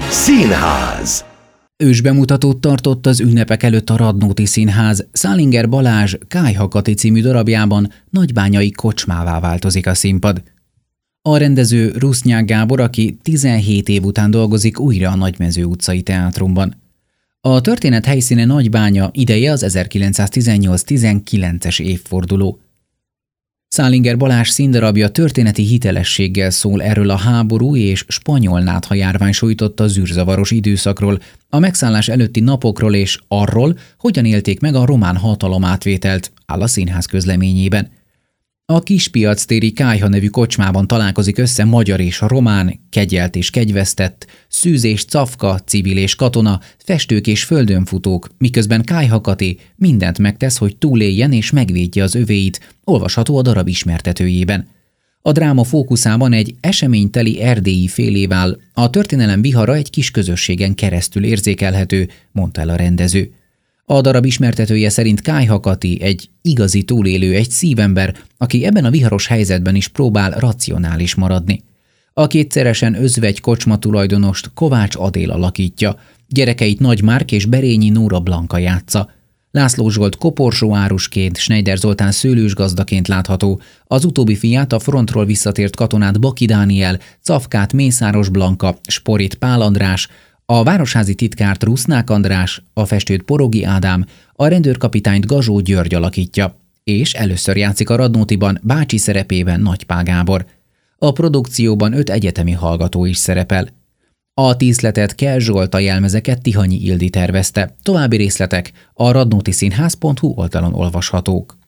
Színház. Ősbemutatót tartott az ünnepek előtt a Radnóti Színház. Szálinger Balázs Kályha Kati című darabjában nagybányai kocsmává változik a színpad. A rendező Rusnyák Gábor, aki 17 év után dolgozik újra a Nagymező utcai teátrumban. A történet helyszíne Nagybánya, ideje az 1918-19-es évforduló. Szálinger Balázs színdarabja történeti hitelességgel szól erről a háború és spanyol náthajárvány sújtotta zűrzavaros időszakról, a megszállás előtti napokról és arról, hogyan élték meg a román hatalomátvételt, áll a színház közleményében. A Kispiactéri Kályha nevű kocsmában találkozik össze magyar és román, kegyelt és kegyvesztett, szűz és cafka, civil és katona, festők és földönfutók, miközben Kályha Kati mindent megtesz, hogy túléljen és megvédje az övéit, olvasható a darab ismertetőjében. A dráma fókuszában egy eseményteli erdélyi fél év áll, a történelem vihara egy kis közösségen keresztül érzékelhető, mondta el a rendező. A darab ismertetője szerint Kályha Kati egy igazi túlélő, egy szívember, aki ebben a viharos helyzetben is próbál racionális maradni. A kétszeresen özvegy kocsma tulajdonost Kovács Adél alakítja, gyerekeit Nagy Márk és Berényi Nóra Blanka játsza. László Zsolt koporsó árusként, Schneider Zoltán szőlősgazdaként látható, az utóbbi fiát, a frontról visszatért katonát Baki Dániel, Cafkát Mészáros Blanka, Sporit Pál András, a városházi titkárt Rusznák András, a festőt Porogi Ádám, a rendőrkapitányt Gazsó György alakítja, és először játszik a Radnótiban bácsi szerepében Nagy Pál Gábor. A produkcióban 5 egyetemi hallgató is szerepel. A díszletet Kell Zsolt, a jelmezeket Tihanyi Ildi tervezte. További részletek a radnótiszínház.hu oldalon olvashatók.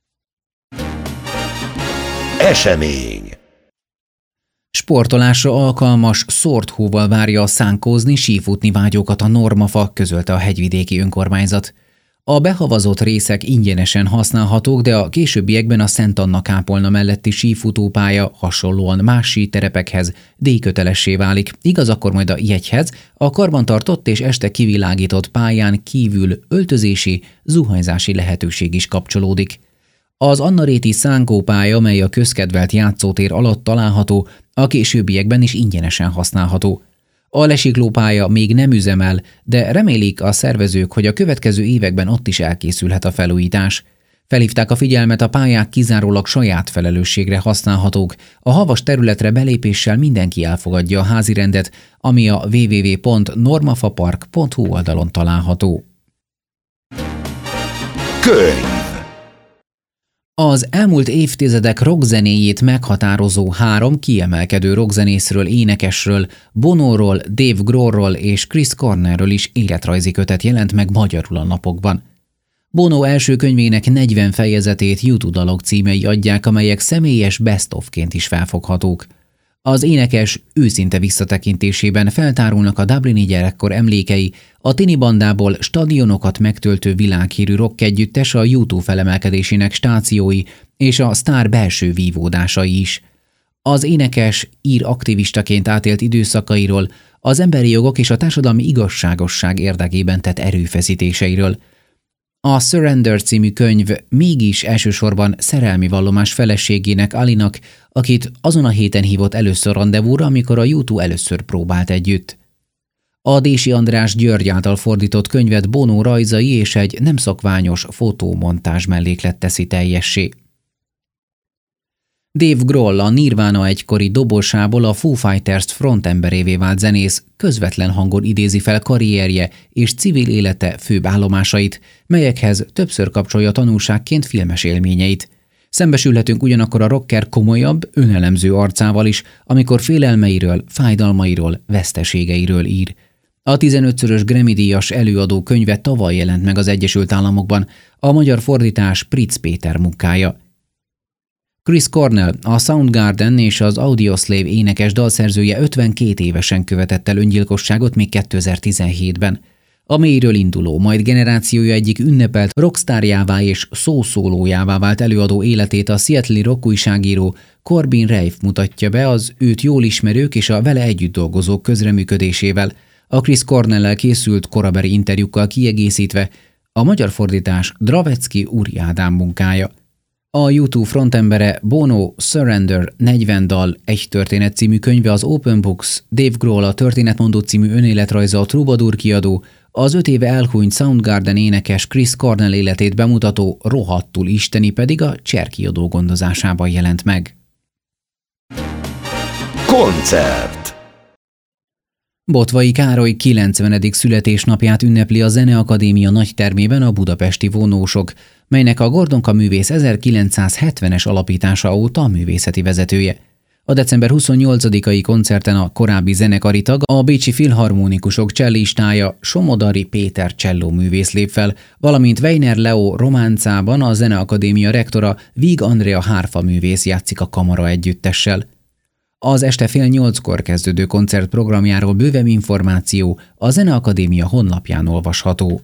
Esemény. Sportolásra alkalmas szórthóval várja szánkózni, sífutni vágyókat a Normafa, közölte a hegyvidéki önkormányzat. A behavazott részek ingyenesen használhatók, de a későbbiekben a Szent Anna kápolna melletti sífutópálya hasonlóan más síterepekhez díjkötelessé válik. Igaz, akkor majd a jegyhez a karbantartott és este kivilágított pályán kívül öltözési, zuhanyzási lehetőség is kapcsolódik. Az Annaréti szánkópálya, mely a közkedvelt játszótér alatt található, a későbbiekben is ingyenesen használható. A lesiklópálya még nem üzemel, de remélik a szervezők, hogy a következő években ott is elkészülhet a felújítás. Felhívták a figyelmet, a pályák kizárólag saját felelősségre használhatók. A havas területre belépéssel mindenki elfogadja a házirendet, ami a www.normafapark.hu oldalon található. Könyv. Az elmúlt évtizedek rockzenéjét meghatározó 3 kiemelkedő rockzenészről, énekesről, Bonóról, Dave Grohlról és Chris Cornellről is életrajzi kötet jelent meg magyarul a napokban. Bono első könyvének 40 fejezetét YouTube dalok címei adják, amelyek személyes best-of-ként is felfoghatók. Az énekes őszinte visszatekintésében feltárulnak a dublini gyerekkor emlékei, a tini bandából stadionokat megtöltő világhírű rockegyüttes, a YouTube felemelkedésének stációi és a sztár belső vívódásai is. Az énekes ír aktivistaként átélt időszakairól, az emberi jogok és a társadalmi igazságosság érdekében tett erőfeszítéseiről. A Surrender című könyv mégis elsősorban szerelmi vallomás feleségének, Alinak, akit azon a héten hívott először randevúra, amikor a YouTube először próbált együtt. A Dési András György által fordított könyvet Bono rajzai és egy nem szokványos fotómontázs melléklet teszi teljessé. Dave Grohl, a Nirvana egykori dobosából a Foo Fighters frontemberévé vált zenész, közvetlen hangon idézi fel karrierje és civil élete főbb állomásait, melyekhez többször kapcsolja tanulságként filmes élményeit. Szembesülhetünk ugyanakkor a rocker komolyabb, önelemző arcával is, amikor félelmeiről, fájdalmairól, veszteségeiről ír. A 15-szörös Grammy-díjas előadó könyve tavaly jelent meg az Egyesült Államokban, a magyar fordítás Pritz Péter munkája. Chris Cornell, a Soundgarden és az Audioslave énekes dalszerzője 52 évesen követett el öngyilkosságot még 2017-ben. A mélyről induló, majd generációja egyik ünnepelt rockstárjává és szószólójává vált előadó életét a Seattle-i rock újságíró Corbin Reif mutatja be az őt jól ismerők és a vele együtt dolgozók közreműködésével, a Chris Cornell-el készült korabeli interjúkkal kiegészítve, a magyar fordítás Dravecki Úri Ádám munkája. A U2 frontembere Bono Surrender 40 dal, egy történet című könyve az Open Books, Dave Grohl a Történetmondó című önéletrajza a Troubadour kiadó, az 5 éve elhunyt Soundgarden énekes Chris Cornell életét bemutató Rohadtul isteni pedig a Cser kiadó gondozásában jelent meg. Koncert. Bottvai Károly 90. születésnapját ünnepli a Zeneakadémia nagytermében a budapesti Vonósok, melynek a Gordonka művész 1970-es alapítása óta a művészeti vezetője. A december 28-ai koncerten a korábbi zenekari tag, a Bécsi Filharmonikusok cellistája Somodari Péter csellóművész lép fel, valamint Weiner Leo románcában a Zeneakadémia rektora Víg Andrea hárfa művész játszik a kamara együttessel. Az este 7:30-kor kezdődő koncert programjáról bővebb információ a Zeneakadémia honlapján olvasható.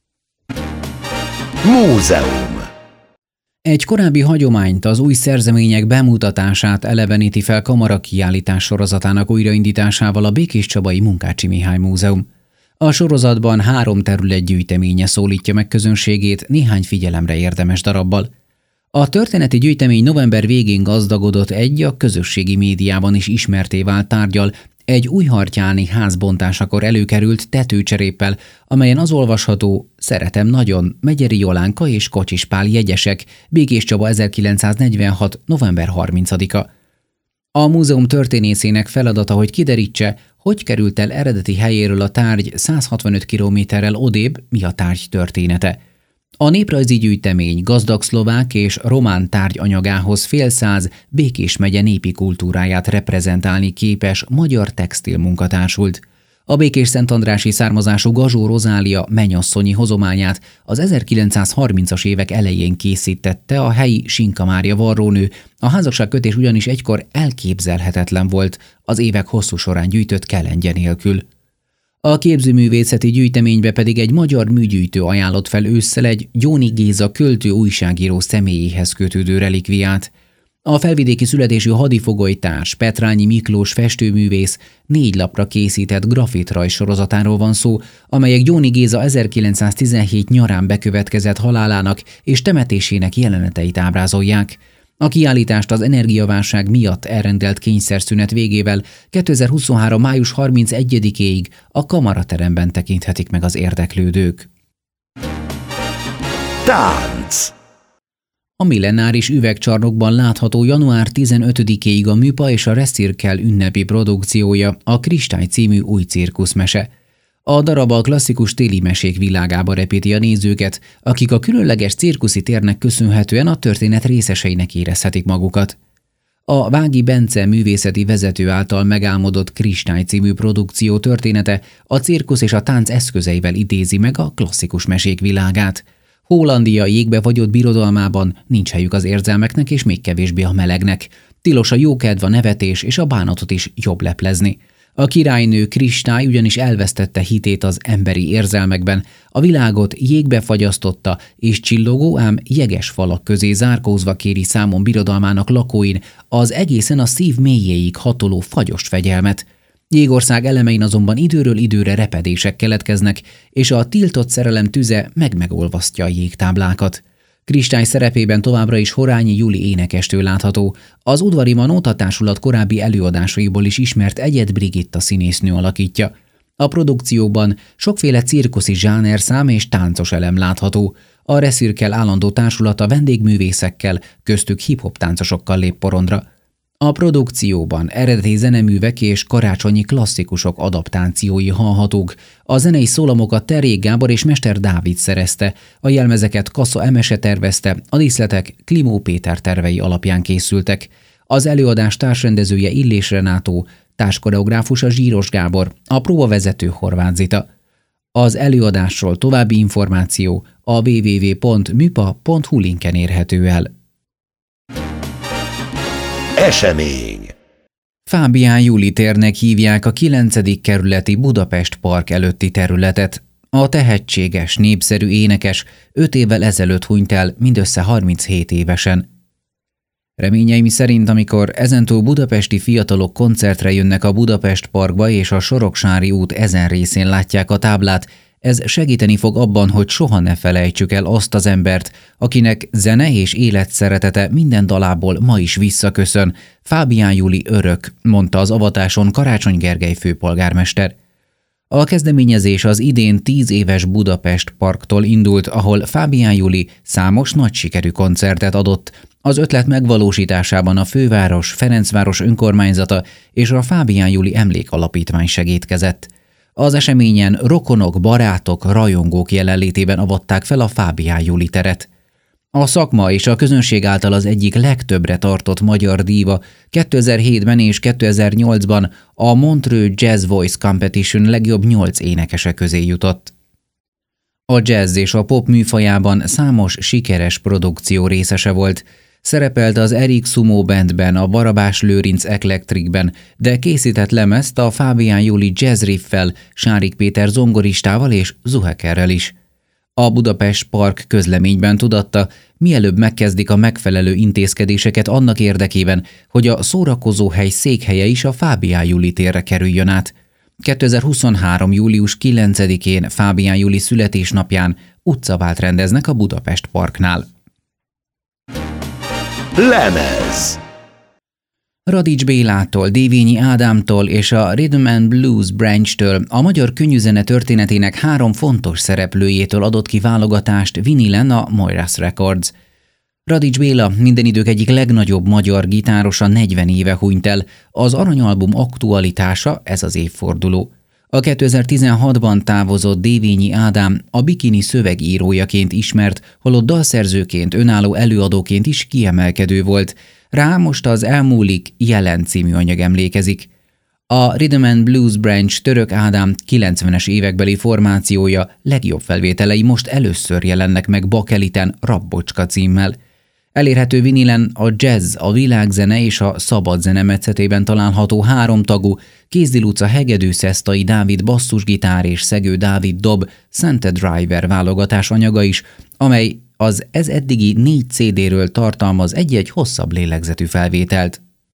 Múzeum. Egy korábbi hagyományt, az új szerzemények bemutatását eleveníti fel kamarakiállítás sorozatának újraindításával a Békéscsabai Munkácsi Mihály Múzeum. A sorozatban 3 terület gyűjteménye szólítja meg közönségét néhány figyelemre érdemes darabbal. A történeti gyűjtemény november végén gazdagodott egy a közösségi médiában is ismertté vált tárgyal, egy újhartyáni ház bontásakor előkerült tetőcseréppel, amelyen az olvasható: Szeretem nagyon, Megyeri Jolánka és Kocsis Pál jegyesek, Békéscsaba 1946. november 30-a. A múzeum történészének feladata, hogy kiderítse, hogy került el eredeti helyéről a tárgy 165 kilométerrel odébb, mi a tárgy története. A néprajzi gyűjtemény gazdag szlovák és román tárgyanyagához félszáz Békés megye népi kultúráját reprezentálni képes magyar textil munkatársult. A békés-szentandrási származású Gazsó Rozália mennyasszonyi hozományát az 1930-as évek elején készítette a helyi Sinka Mária varrónő, a házasságkötés ugyanis egykor elképzelhetetlen volt az évek hosszú során gyűjtött kelengye nélkül. A képzőművészeti gyűjteménybe pedig egy magyar műgyűjtő ajánlott fel ősszel egy Gyóni Géza költő újságíró személyéhez kötődő relikviát. A felvidéki születésű hadifogolytárs Petrányi Miklós festőművész 4 lapra készített grafitrajz sorozatáról van szó, amelyek Gyóni Géza 1917 nyarán bekövetkezett halálának és temetésének jeleneteit ábrázolják. A kiállítást az energiaválság miatt elrendelt kényszerszünet végével 2023. május 31-éig a Kamarateremben tekinthetik meg az érdeklődők. Tánc. A Millenáris Üvegcsarnokban látható január 15-éig a Műpa és a Reszirkel ünnepi produkciója, a Kristály című új cirkuszmese. A darab a klasszikus téli mesék világába repíti a nézőket, akik a különleges cirkuszi térnek köszönhetően a történet részeseinek érezhetik magukat. A Vági Bence művészeti vezető által megálmodott Kristály című produkció története a cirkusz és a tánc eszközeivel idézi meg a klasszikus mesék világát. Hollandia jégbe fagyott birodalmában nincs helyük az érzelmeknek és még kevésbé a melegnek. Tilos a jókedv, a nevetés és a bánatot is jobb leplezni. A királynő Kristály ugyanis elvesztette hitét az emberi érzelmekben, a világot jégbe fagyasztotta, és csillogó, ám jeges falak közé zárkózva kéri számon birodalmának lakóin az egészen a szív mélyéig hatoló fagyos fegyelmet. Jégország elemein azonban időről időre repedések keletkeznek, és a tiltott szerelem tüze megolvasztja a jégtáblákat. Kristály szerepében továbbra is Horányi Juli énekestől látható, az Udvari Manóta Társulat korábbi előadásaiból is ismert Egyed Brigitta színésznő alakítja. A produkcióban sokféle cirkuszi zsánerszám és táncos elem látható. A Reszirkel állandó társulata vendégművészekkel, köztük hip-hop táncosokkal lép porondra. A produkcióban eredeti zeneművek és karácsonyi klasszikusok adaptációi hallhatók. A zenei szólamokat Terék Gábor és Mester Dávid szerezte, a jelmezeket Kassa Emese tervezte, a díszletek Klimó Péter tervei alapján készültek. Az előadás társrendezője Illés Renátó, társkoreográfusa Zsíros Gábor, a próbavezető Horváth Zita. Az előadásról további információ a www.mypa.hu linken érhető el. Esemény. Fábián Júli térnek hívják a 9. kerületi Budapest Park előtti területet. A tehetséges, népszerű énekes 5 évvel ezelőtt hunyt el, mindössze 37 évesen. Reményeim szerint, amikor ezentúl budapesti fiatalok koncertre jönnek a Budapest Parkba és a Soroksári út ezen részén látják a táblát, Ez segíteni fog abban, hogy soha ne felejtsük el azt az embert, akinek zene és életszeretete minden dalából ma is visszaköszön. Fábián Juli örök, mondta az avatáson Karácsony Gergely főpolgármester. A kezdeményezés az idén 10 éves Budapest Parktól indult, ahol Fábián Juli számos nagy sikerű koncertet adott. Az ötlet megvalósításában a főváros, Ferencváros önkormányzata és a Fábián Juli Emlékalapítvány segédkezett. Az eseményen rokonok, barátok, rajongók jelenlétében avatták fel a Fábián Juli teret. A szakma és a közönség által az egyik legtöbbre tartott magyar díva 2007-ben és 2008-ban a Montreux Jazz Voice Competition legjobb 8 énekese közé jutott. A jazz és a pop műfajában számos sikeres produkció részese volt. Szerepelt az Erik Sumo Bandben, a Barabás Lőrinc Eclectricben, de készített lemezt a Fábián Juli Jazz Riffel, Sárik Péter zongoristával és Zuhekerrel is. A Budapest Park közleményben tudatta, mielőbb megkezdik a megfelelő intézkedéseket annak érdekében, hogy a szórakozóhely székhelye is a Fábián Juli térre kerüljön át. 2023. július 9-én Fábián Juli születésnapján utcavált rendeznek a Budapest Parknál. Lemez. Radics Bélától, Dévényi Ádámtól és a Rhythm and Blues Branch-től, a magyar könnyűzene történetének 3 fontos szereplőjétől adott ki válogatást Vinilen a Moiras Records. Radics Béla minden idők egyik legnagyobb magyar gitárosa 40 éve hunyt el, az aranyalbum aktualitása ez az évforduló. A 2016-ban távozott Dévényi Ádám a Bikini szövegírójaként ismert, holott dalszerzőként, önálló előadóként is kiemelkedő volt. Rá most az Elmúlik jelen című anyag emlékezik. A Rhythm and Blues Branch Török Ádám 90-es évekbeli formációja legjobb felvételei most először jelennek meg Bakeliten Rabbocska címmel. Elérhető vinilen a jazz, a világzene és a szabad zene metszetében található 3 tagú Kézdi Luca hegedű, Szesztai Dávid basszusgitár és Szegő Dávid dob Santa Driver válogatás anyaga is, amely az eddigi 4 CD-ről tartalmaz egy-egy hosszabb lélegzetű felvételt.